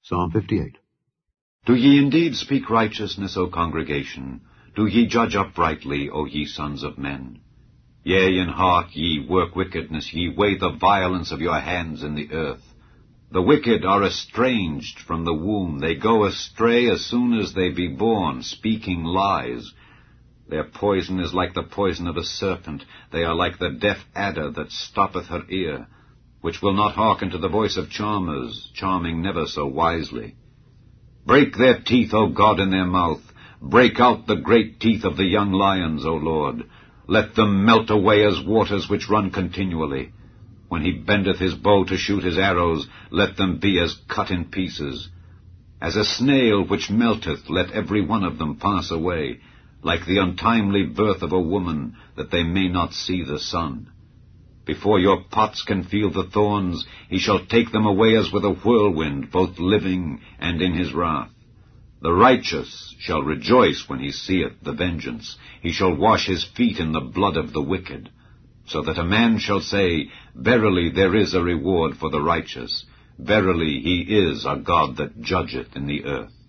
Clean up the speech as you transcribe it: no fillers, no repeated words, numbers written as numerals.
Psalm 58. Do ye indeed speak righteousness, O congregation? Do ye judge uprightly, O ye sons of men? Yea, in heart ye work wickedness, ye weigh the violence of your hands in the earth. The wicked are estranged from the womb. They go astray as soon as they be born, speaking lies. Their poison is like the poison of a serpent. They are like the deaf adder that stoppeth her ear, which will not hearken to the voice of charmers, charming never so wisely. Break their teeth, O God, in their mouth. Break out the great teeth of the young lions, O Lord. Let them melt away as waters which run continually. When he bendeth his bow to shoot his arrows, let them be as cut in pieces. As a snail which melteth, let every one of them pass away, like the untimely birth of a woman, that they may not see the sun. Before your pots can feel the thorns, he shall take them away as with a whirlwind, both living and in his wrath. The righteous shall rejoice when he seeth the vengeance. He shall wash his feet in the blood of the wicked, so that a man shall say, Verily there is a reward for the righteous. Verily he is a God that judgeth in the earth.